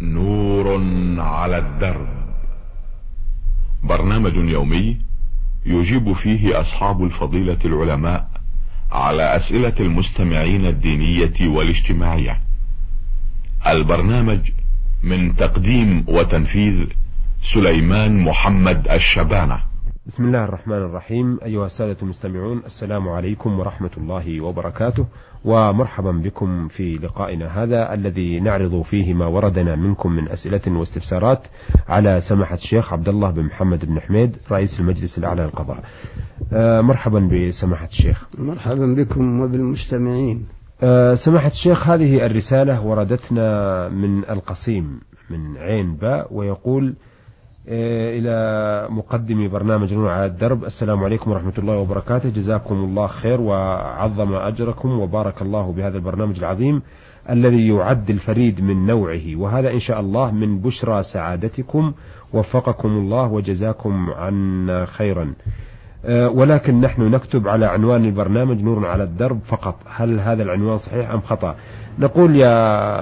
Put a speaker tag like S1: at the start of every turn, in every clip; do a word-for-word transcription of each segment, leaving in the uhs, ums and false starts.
S1: نور على الدرب، برنامج يومي يجيب فيه أصحاب الفضيلة العلماء على أسئلة المستمعين الدينية والاجتماعية. البرنامج من تقديم وتنفيذ سليمان محمد الشبانة.
S2: بسم الله الرحمن الرحيم. أيها السادة المستمعون، السلام عليكم ورحمة الله وبركاته، ومرحبا بكم في لقائنا هذا الذي نعرض فيه ما وردنا منكم من أسئلة واستفسارات على سماحة الشيخ عبد الله بن محمد بن حميد رئيس المجلس الأعلى للقضاء. أه مرحبا بسماحة الشيخ.
S3: مرحبا بكم وبالمستمعين.
S2: أه سماحة الشيخ، هذه الرسالة وردتنا من القصيم من عين باء، ويقول إلى مقدم برنامج نور على الدرب: السلام عليكم ورحمة الله وبركاته، جزاكم الله خير وعظم أجركم وبارك الله بهذا البرنامج العظيم الذي يعد الفريد من نوعه، وهذا إن شاء الله من بشرى سعادتكم، وفقكم الله وجزاكم عنا خيرا. ولكن نحن نكتب على عنوان البرنامج نور على الدرب فقط، هل هذا العنوان صحيح أم خطأ؟ نقول يا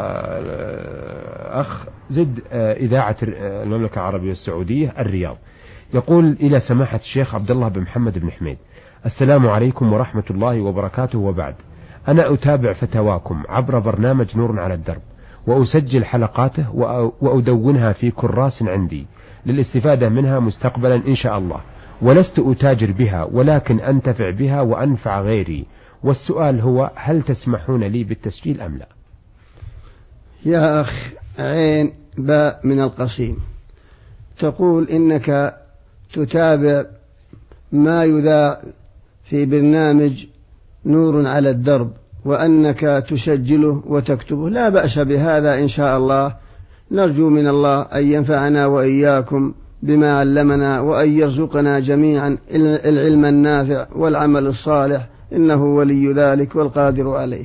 S2: أخ زد إذاعة المملكة العربية السعودية الرياض. يقول: إلى سماحة الشيخ عبد الله بن محمد بن حميد، السلام عليكم ورحمة الله وبركاته، وبعد، أنا أتابع فتاواكم عبر برنامج نور على الدرب، وأسجل حلقاته وأدونها في كراس عندي للاستفادة منها مستقبلا إن شاء الله، ولست أتاجر بها ولكن أنتفع بها وأنفع غيري، والسؤال هو: هل تسمحون لي بالتسجيل أم لا؟
S3: يا أخ عين باء من القصيم، تقول إنك تتابع ما يذاع في برنامج نور على الدرب وأنك تسجله وتكتبه. لا بأس بهذا إن شاء الله، نرجو من الله أن ينفعنا وإياكم بما علمنا، وأن يرزقنا جميعا العلم النافع والعمل الصالح، إنه ولي ذلك والقادر عليه.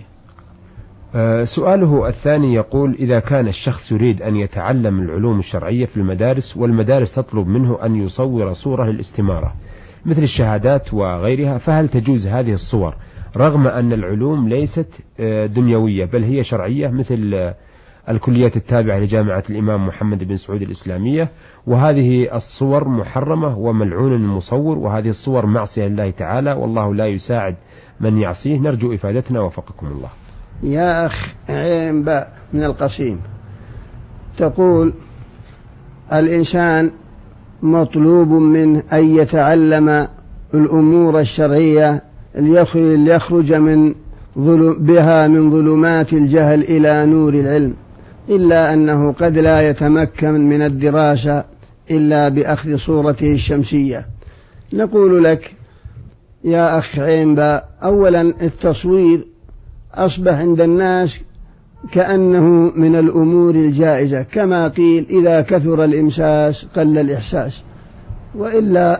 S2: سؤاله الثاني يقول: إذا كان الشخص يريد أن يتعلم العلوم الشرعية في المدارس، والمدارس تطلب منه أن يصور صورة للاستمارة مثل الشهادات وغيرها، فهل تجوز هذه الصور رغم أن العلوم ليست دنيوية بل هي شرعية، مثل الكليات التابعة لجامعة الإمام محمد بن سعود الإسلامية، وهذه الصور محرمة وملعون المصور، وهذه الصور معصية لله تعالى، والله لا يساعد من يعصيه، نرجو إفادتنا وفقكم الله.
S3: يا أخ عين باء من القصيم، تقول: الإنسان مطلوب منه أن يتعلم الأمور الشرعية ليخرج من بها من ظلمات الجهل إلى نور العلم، إلا أنه قد لا يتمكن من الدراسة إلا بأخذ صورته الشمسية. نقول لك يا أخ عين باء، أولا التصوير أصبح عند الناس كأنه من الأمور الجائزة، كما قيل: إذا كثر الإمساس قل الإحساس. وإلا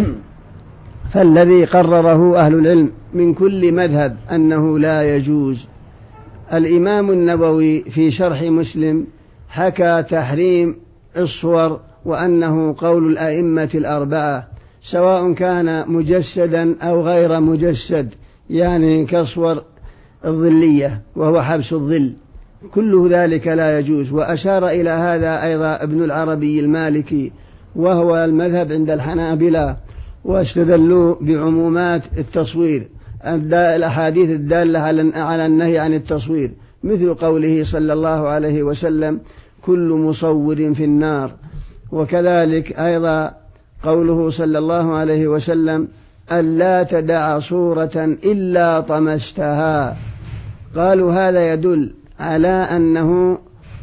S3: فالذي قرره أهل العلم من كل مذهب أنه لا يجوز. الإمام النووي في شرح مسلم حكى تحريم الصور، وأنه قول الأئمة الأربعة، سواء كان مجسدا أو غير مجسد، يعني كصور الظلية وهو حبس الظل، كل ذلك لا يجوز. وأشار إلى هذا أيضا ابن العربي المالكي، وهو المذهب عند الحنابلة، واستدلوا بعمومات التصوير، الأحاديث الدالة على النهي عن التصوير، مثل قوله صلى الله عليه وسلم: كل مصور في النار. وكذلك أيضا قوله صلى الله عليه وسلم: ألا تدع صورة إلا طمستها. قالوا هذا يدل على أنه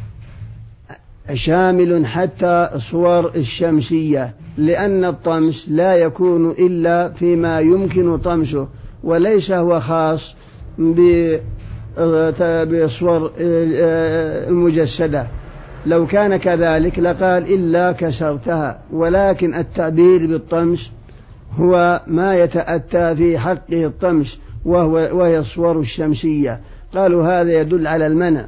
S3: شامل حتى الصور الشمسية، لأن الطمس لا يكون إلا فيما يمكن طمسه، وليس هو خاص بالصور المجسدة. لو كان كذلك لقال: إلا كسرتها، ولكن التعبير بالطمس هو ما يتأتى في حقه الطمس، وهو وهي الصور الشمسية. قالوا هذا يدل على المنع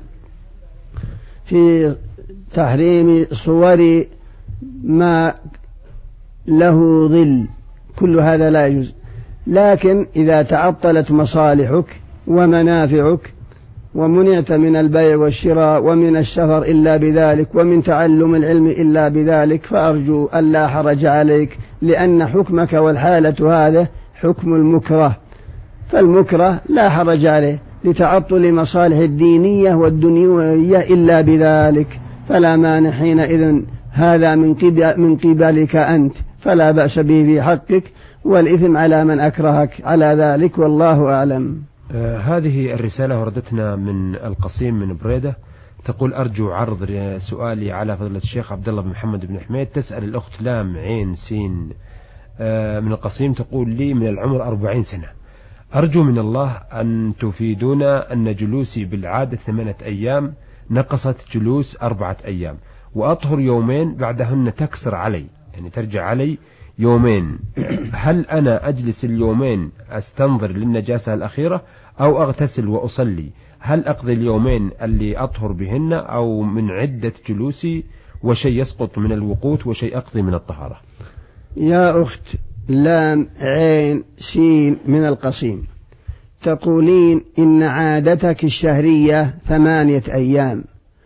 S3: في تحريم صور ما له ظل، كل هذا لا يجوز. لكن إذا تعطلت مصالحك ومنافعك ومنعت من البيع والشراء ومن السفر إلا بذلك ومن تعلم العلم إلا بذلك، فأرجو ألا حرج عليك، لأن حكمك والحالة هذا حكم المكره، فالمكره لا حرج عليه لتعطل مصالح الدينية والدنيوية إلا بذلك، فلا مانع حينئذ، هذا من قبل من قبلك أنت، فلا بأس به في حقك، والإثم على من أكرهك على ذلك، والله أعلم.
S2: آه هذه الرسالة وردتنا من القصيم من بريدة، تقول: أرجو عرض سؤالي على فضيلة الشيخ عبد الله بن محمد بن حميد. تسأل الأخت لام عين سين آه من القصيم، تقول: لي من العمر أربعين سنة، أرجو من الله أن تفيدونا أن جلوسي بالعادة ثمانية أيام نقصت جلوس أربعة أيام، وأطهر يومين بعدهن تكسر علي، يعني ترجع علي يومين، هل أنا أجلس اليومين أستنظر للنجاسة الأخيرة أو أغتسل وأصلي؟ هل أقضي اليومين اللي أطهر بهن أو من عدة جلوسي وشيء يسقط من الوقوت وشيء أقضي من الطهارة؟
S3: يا أخت لام عين سين من القصيم، تقولين إن عادتك الشهرية ثمانية أيام،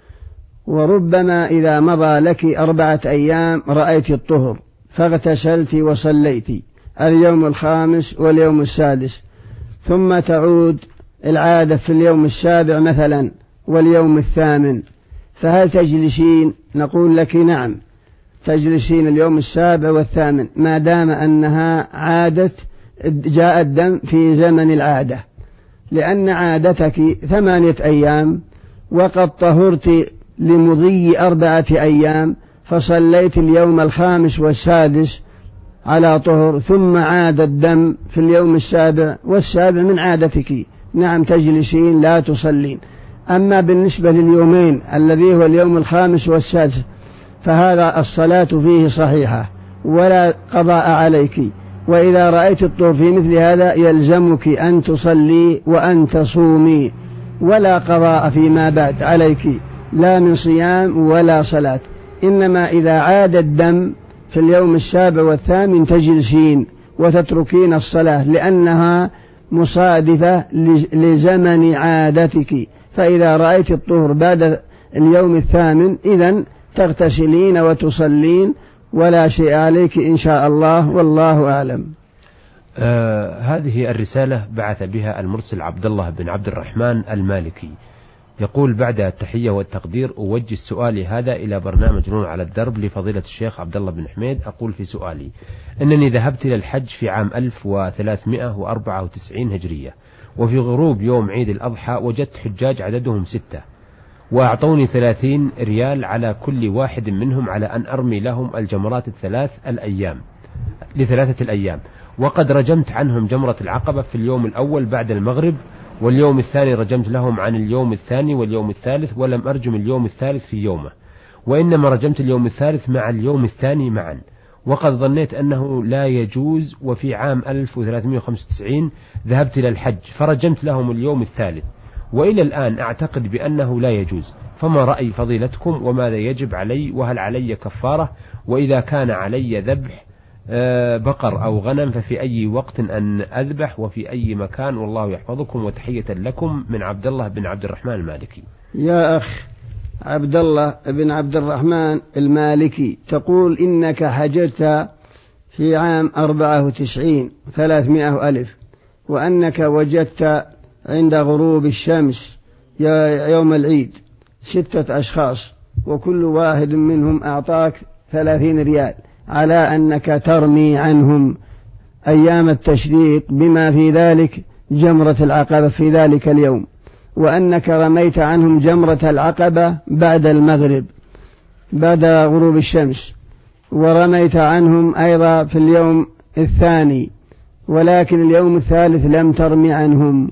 S3: وربما إذا مضى لك أربعة أيام رأيت الطهر فاغتسلت وصليت اليوم الخامس واليوم السادس، ثم تعود العادة في اليوم السابع مثلا واليوم الثامن، فهل تجلسين؟ نقول لك نعم، تجلسين اليوم السابع والثامن ما دام أنها عادة جاء الدم في زمن العادة، لأن عادتك ثمانية أيام وقد طهرت لمضي أربعة أيام، فصليت اليوم الخامس والسادس على طهر، ثم عاد الدم في اليوم السابع والسابع من عادتك، نعم تجلسين لا تصلين. أما بالنسبة لليومين الذي هو اليوم الخامس والسادس فهذا الصلاة فيه صحيحة ولا قضاء عليك، وإذا رأيت الطهر في مثل هذا يلزمك أن تصلي وأن تصومي، ولا قضاء فيما بعد عليك، لا من صيام ولا صلاة، إنما إذا عاد الدم في اليوم السابع والثامن تجلسين وتتركين الصلاة، لأنها مصادفة لزمن عادتك، فإذا رأيت الطهر بعد اليوم الثامن إذن تغتسلين وتصلين ولا شيء عليك إن شاء الله، والله أعلم.
S2: آه هذه الرسالة بعث بها المرسل عبد الله بن عبد الرحمن المالكي، يقول: بعد التحية والتقدير أوجه سؤالي هذا إلى برنامج نور على الدرب لفضيلة الشيخ عبد الله بن حميد. أقول في سؤالي أنني ذهبت إلى الحج في عام ألف وثلاثمائة وأربعة وتسعين هجرية، وفي غروب يوم عيد الأضحى وجدت حجاج عددهم ستة، وأعطوني ثلاثين ريال على كل واحد منهم على أن أرمي لهم الجمرات الثلاث الأيام لثلاثة الأيام، وقد رجمت عنهم جمرة العقبة في اليوم الأول بعد المغرب، واليوم الثاني رجمت لهم عن اليوم الثاني واليوم الثالث، ولم أرجم اليوم الثالث في يومه، وإنما رجمت اليوم الثالث مع اليوم الثاني معا، وقد ظنيت أنه لا يجوز. وفي عام ألف وثلاثمائة وخمسة وتسعين ذهبت إلى الحج فرجمت لهم اليوم الثالث، وإلى الآن أعتقد بأنه لا يجوز، فما رأي فضيلتكم وماذا يجب علي؟ وهل علي كفارة؟ وإذا كان علي ذبح بقر أو غنم ففي أي وقت أن أذبح وفي أي مكان؟ والله يحفظكم، وتحية لكم من عبد الله بن عبد الرحمن المالكي.
S3: يا أخ عبد الله بن عبد الرحمن المالكي، تقول إنك حججت في عام أربعة وتسعين ثلاثمائة ألف، وأنك وجدت عند غروب الشمس يوم العيد ستة أشخاص، وكل واحد منهم أعطاك ثلاثين ريال على أنك ترمي عنهم أيام التشريق بما في ذلك جمرة العقبة في ذلك اليوم، وأنك رميت عنهم جمرة العقبة بعد المغرب بعد غروب الشمس، ورميت عنهم أيضا في اليوم الثاني، ولكن اليوم الثالث لم ترمي عنهم،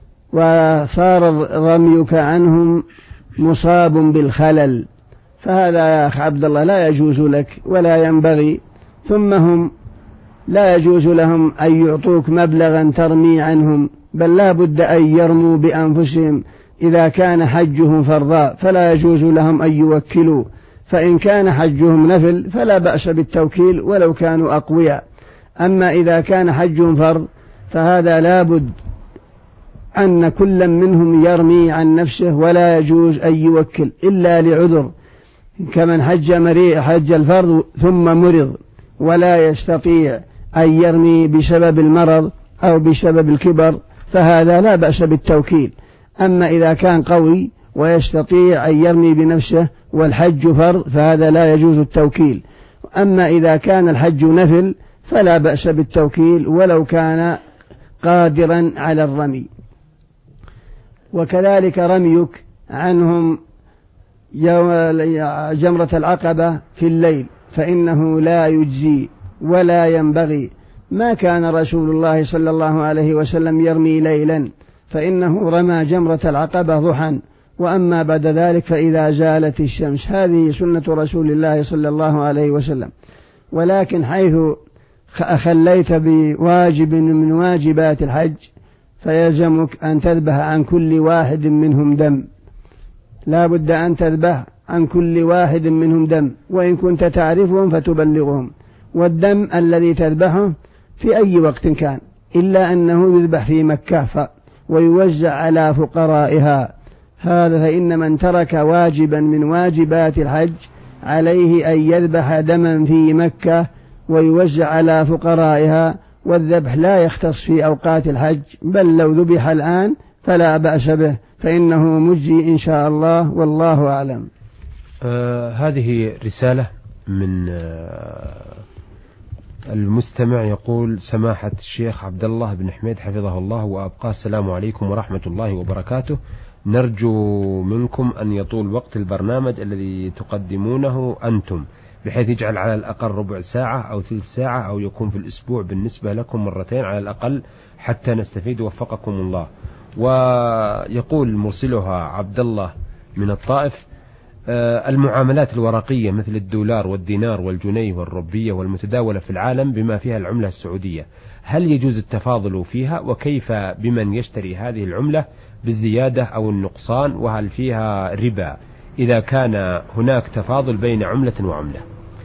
S3: وصار رميك عنهم مصاب بالخلل، فهذا يا أخ عبد الله لا يجوز لك ولا ينبغي، ثم هم لا يجوز لهم أن يعطوك مبلغا ترمي عنهم، بل لا بد أن يرموا بأنفسهم إذا كان حجهم فرضا، فلا يجوز لهم أن يوكلوا، فإن كان حجهم نفل فلا بأس بالتوكيل ولو كانوا أقوياء، أما إذا كان حجهم فرض فهذا لا بد أن كل منهم يرمي عن نفسه ولا يجوز أن يوكل إلا لعذر، كمن حج, حج الفرض ثم مرض ولا يستطيع أن يرمي بسبب المرض أو بسبب الكبر، فهذا لا بأس بالتوكيل. أما إذا كان قوي ويستطيع أن يرمي بنفسه والحج فرض فهذا لا يجوز التوكيل. أما إذا كان الحج نفل فلا بأس بالتوكيل ولو كان قادرا على الرمي. وكذلك رميك عنهم جمرة العقبة في الليل فإنه لا يجزي ولا ينبغي. ما كان رسول الله صلى الله عليه وسلم يرمي ليلا، فإنه رمى جمرة العقبة ضحى، وأما بعد ذلك فإذا زالت الشمس. هذه سنة رسول الله صلى الله عليه وسلم. ولكن حيث أخليت بواجب من واجبات الحج فيلزمك أن تذبح عن كل واحد منهم دم، لا بد أن تذبح عن كل واحد منهم دم، وإن كنت تعرفهم فتبلغهم. والدم الذي تذبحه في أي وقت كان، إلا أنه يذبح في مكة ويوزع على فقرائها. هذا فإن من ترك واجبا من واجبات الحج عليه أن يذبح دما في مكة ويوزع على فقرائها. والذبح لا يختص في أوقات الحج، بل لو ذبح الآن فلا بأس به، فإنه مجزي إن شاء الله، والله أعلم.
S2: آه هذه رسالة من آه المستمع يقول: سماحة الشيخ عبد الله بن حميد حفظه الله وأبقاه، السلام عليكم ورحمة الله وبركاته. نرجو منكم أن يطول وقت البرنامج الذي تقدمونه أنتم، بحيث يجعل على الأقل ربع ساعة أو ثلث ساعة، أو يكون في الأسبوع بالنسبة لكم مرتين على الأقل حتى نستفيد، وفقكم الله. ويقول مرسلها عبد الله من الطائف: المعاملات الورقية مثل الدولار والدينار والجنيه والربية والمتداولة في العالم بما فيها العملة السعودية، هل يجوز التفاضل فيها؟ وكيف بمن يشتري هذه العملة بالزيادة أو النقصان؟ وهل فيها ربا إذا كان هناك تفاضل بين عملة وعملة؟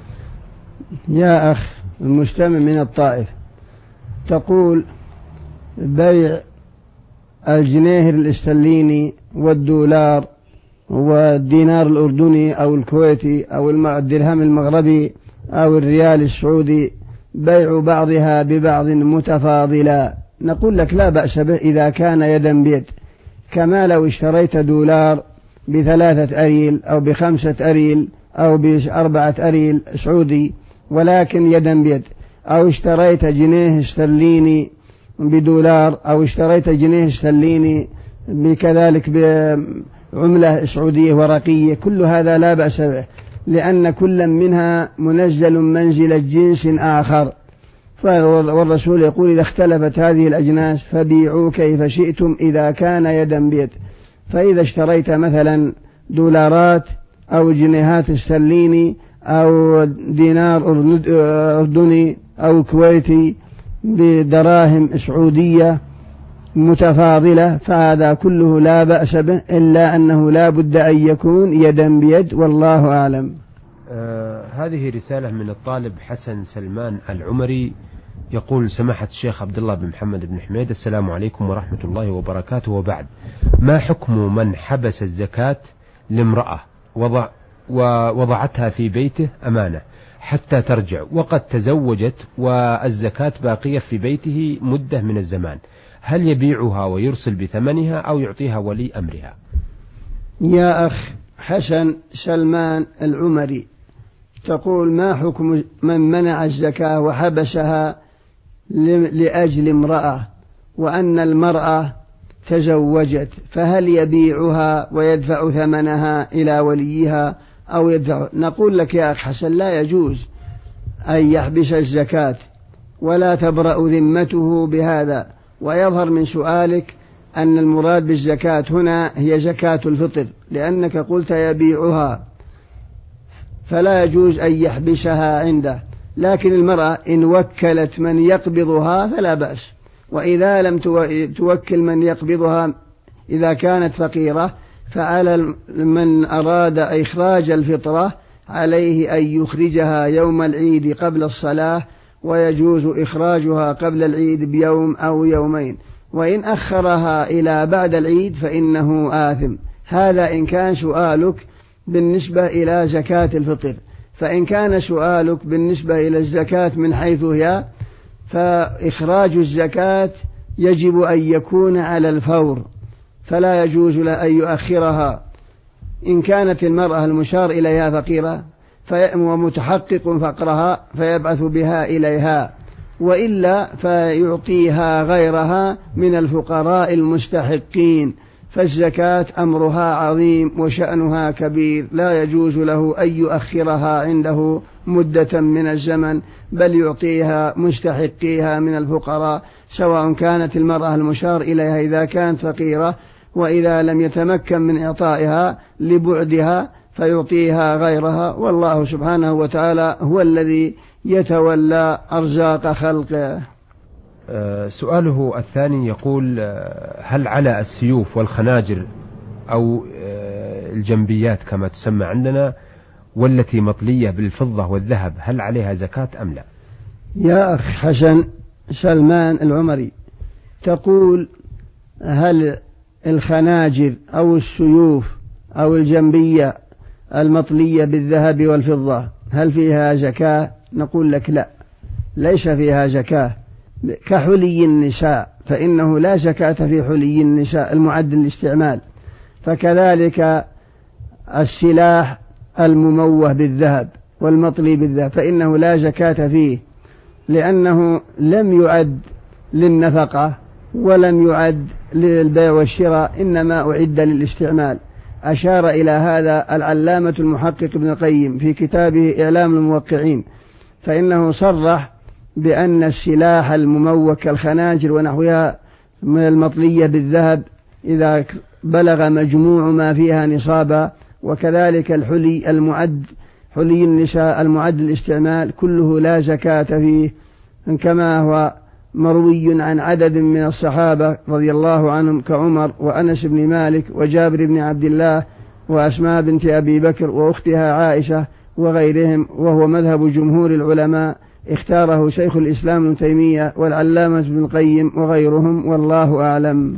S3: يا أخ المستمع من الطائف، تقول بيع الجنيه الاسترليني والدولار والدينار الأردني أو الكويتي أو الدرهم المغربي أو الريال السعودي بيع بعضها ببعض متفاضلا. نقول لك لا بأس به إذا كان يدا بيد، كما لو اشتريت دولار بثلاثة أريل أو بخمسة أريل أو بأربعة أريل سعودي ولكن يدا بيد، أو اشتريت جنيه استرليني بدولار، أو اشتريت جنيه استرليني بكذلك بعملة سعودية ورقية، كل هذا لا بأس به، لأن كل منها منزل منزل جنس آخر. والرسول يقول: إذا اختلفت هذه الأجناس فبيعوا كيف شئتم إذا كان يدا بيد. فإذا اشتريت مثلا دولارات أو جنيهات استرليني أو دينار أردني أو كويتي بدراهم سعودية متفاضلة فهذا كله لا بأس به، إلا أنه لا بد أن يكون يدا بيد، والله أعلم.
S2: آه هذه رسالة من الطالب حسن سلمان العمري يقول: سماحة الشيخ عبد الله بن محمد بن حميد، السلام عليكم ورحمة الله وبركاته، وبعد، ما حكم من حبس الزكاة لامرأة وضع ووضعتها في بيته أمانة حتى ترجع، وقد تزوجت والزكاة باقية في بيته مدة من الزمان، هل يبيعها ويرسل بثمنها أو يعطيها ولي أمرها؟
S3: يا أخ حسن سلمان العمري، تقول: ما حكم من منع الزكاة وحبسها لأجل امرأة وأن المرأة تزوجت، فهل يبيعها ويدفع ثمنها إلى وليها أو يدفع؟ نقول لك يا أخ حسن: لا يجوز أن يحبس الزكاة ولا تبرأ ذمته بهذا. ويظهر من سؤالك أن المراد بالزكاة هنا هي زكاة الفطر، لأنك قلت يبيعها، فلا يجوز أن يحبسها عنده. لكن المرأة إن وكلت من يقبضها فلا بأس، وإذا لم توكل من يقبضها إذا كانت فقيرة فعلى من أراد إخراج الفطرة عليه أن يخرجها يوم العيد قبل الصلاة، ويجوز إخراجها قبل العيد بيوم أو يومين. وإن أخرها إلى بعد العيد فإنه آثم. هذا إن كان سؤالك بالنسبة إلى زكاة الفطر. فإن كان سؤالك بالنسبة إلى الزكاة من حيث هي، فإخراج الزكاة يجب أن يكون على الفور، فلا يجوز له أن يؤخرها. إن كانت المرأة المشار إليها فقيرة ومتحقق فقرها فيبعث بها إليها، وإلا فيعطيها غيرها من الفقراء المستحقين. فالزكاة أمرها عظيم وشأنها كبير، لا يجوز له أن يؤخرها عنده مدة من الزمن، بل يعطيها مستحقيها من الفقراء، سواء كانت المرأة المشار إليها إذا كانت فقيرة، وإذا لم يتمكن من إعطائها لبعدها فيعطيها غيرها. والله سبحانه وتعالى هو الذي يتولى أرزاق خلقه.
S2: سؤاله الثاني يقول: هل على السيوف والخناجر أو الجنبيات كما تسمى عندنا والتي مطلية بالفضة والذهب هل عليها زكاة أم لا؟
S3: يا أخ حسن سلمان العمري، تقول هل الخناجر أو السيوف أو الجنبية المطلية بالذهب والفضة هل فيها زكاة؟ نقول لك لا، ليس فيها زكاة، كحلي النساء فإنه لا زكاة في حلي النساء المعد للاستعمال. فكذلك السلاح المموه بالذهب والمطلي بالذهب فإنه لا زكاة فيه، لأنه لم يعد للنفقة ولم يعد للبيع والشراء، إنما أعد للاستعمال. أشار إلى هذا العلامة المحقق ابن القيم في كتابه إعلام الموقعين، فإنه صرح بأن السلاح المموه كالخناجر ونحوها من المطلية بالذهب إذا بلغ مجموع ما فيها نصابا، وكذلك الحلي المعد حلي النساء المعد للاستعمال كله لا زكاة فيه، كما هو مروي عن عدد من الصحابة رضي الله عنهم كعمر وأنس بن مالك وجابر بن عبد الله وأسماء بنت أبي بكر وأختها عائشة وغيرهم، وهو مذهب جمهور العلماء، اختاره شيخ الإسلام ابن تيمية والعلامة ابن القيم وغيرهم، والله أعلم.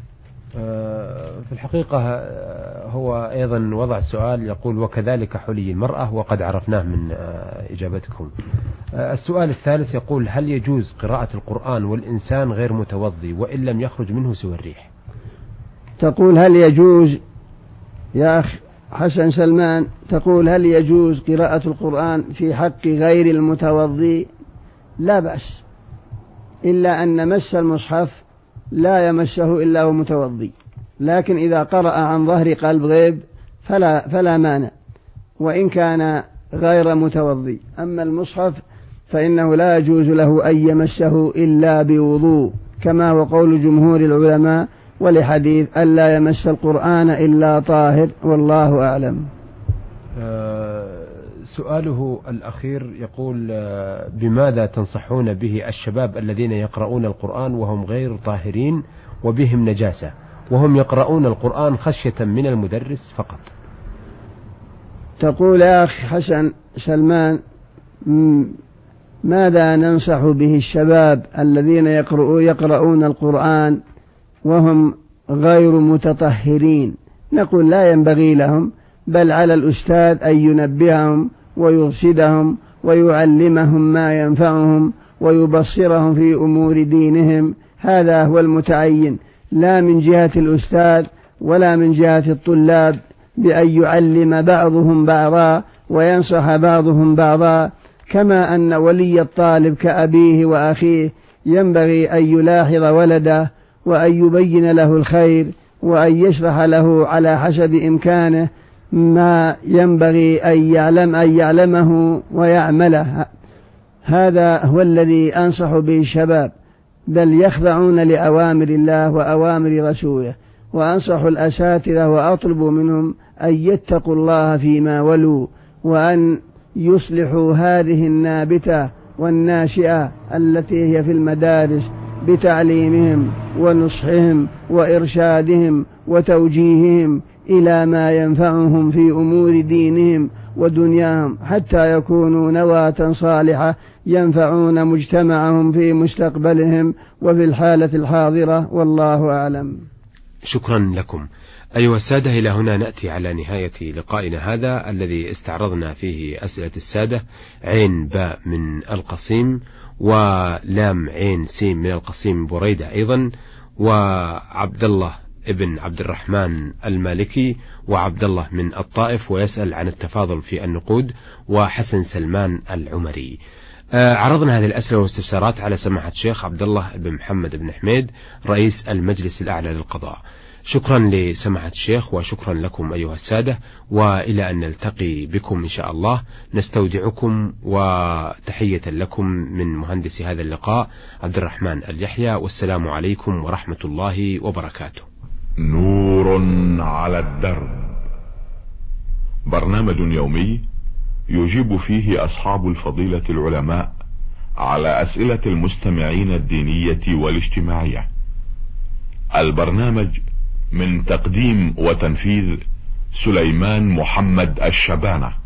S2: في الحقيقة هو أيضا وضع السؤال يقول: وكذلك حلي المرأة، وقد عرفناه من إجابتكم. السؤال الثالث يقول: هل يجوز قراءة القرآن والإنسان غير متوضي وإن لم يخرج منه سوى الريح؟
S3: تقول هل يجوز يا أخ حسن سلمان، تقول هل يجوز قراءة القرآن في حق غير المتوضي؟ لا بأس، إلا أن مس المصحف لا يمسه إلا هو متوضي، لكن إذا قرأ عن ظهر قلب غيب فلا, فلا مانع وإن كان غير متوضي. أما المصحف فإنه لا يجوز له أن يمسه إلا بوضوء، كما هو قول جمهور العلماء، ولحديث ألا يمس القرآن إلا طاهر، والله أعلم.
S2: سؤاله الأخير يقول: بماذا تنصحون به الشباب الذين يقرؤون القرآن وهم غير طاهرين وبهم نجاسة، وهم يقرؤون القرآن خشية من المدرس فقط؟
S3: تقول يا أخي حسن سلمان: ماذا ننصح به الشباب الذين يقرؤون القرآن وهم غير متطهرين؟ نقول لا ينبغي لهم، بل على الأستاذ أن ينبههم ويرشدهم ويعلمهم ما ينفعهم ويبصرهم في أمور دينهم، هذا هو المتعين، لا من جهة الأستاذ ولا من جهة الطلاب، بأن يعلم بعضهم بعضا وينصح بعضهم بعضا، كما أن ولي الطالب كأبيه وأخيه ينبغي أن يلاحظ ولده وأن يبين له الخير وأن يشرح له على حسب إمكانه ما ينبغي أن يعلم أن يعلمه ويعمله. هذا هو الذي أنصح به الشباب، بل يخضعون لأوامر الله وأوامر رسوله. وأنصح الأساتذة وأطلب منهم أن يتقوا الله فيما ولوا، وأن يصلحوا هذه النابتة والناشئة التي هي في المدارس بتعليمهم ونصحهم وإرشادهم وتوجيههم إلى ما ينفعهم في أمور دينهم ودنياهم حتى يكونوا نواة صالحة ينفعون مجتمعهم في مستقبلهم وفي الحالة الحاضرة، والله أعلم.
S2: شكرا لكم. أيها السادة، إلى هنا نأتي على نهاية لقائنا هذا الذي استعرضنا فيه أسئلة السادة عين باء من القصيم، ولام عين سين من القصيم بريدة أيضا، وعبد الله ابن عبد الرحمن المالكي، وعبد الله من الطائف ويسأل عن التفاضل في النقود، وحسن سلمان العمري. عرضنا هذه الأسئلة والاستفسارات على سماحة الشيخ عبد الله بن محمد بن حميد رئيس المجلس الأعلى للقضاء. شكرا لسماحة الشيخ وشكرا لكم أيها السادة، وإلى أن نلتقي بكم إن شاء الله نستودعكم، وتحية لكم من مهندس هذا اللقاء عبد الرحمن اليحيى، والسلام عليكم ورحمة الله وبركاته.
S1: نور على الدرب، برنامج يومي يجيب فيه أصحاب الفضيلة العلماء على أسئلة المستمعين الدينية والاجتماعية. البرنامج من تقديم وتنفيذ سليمان محمد الشبانة.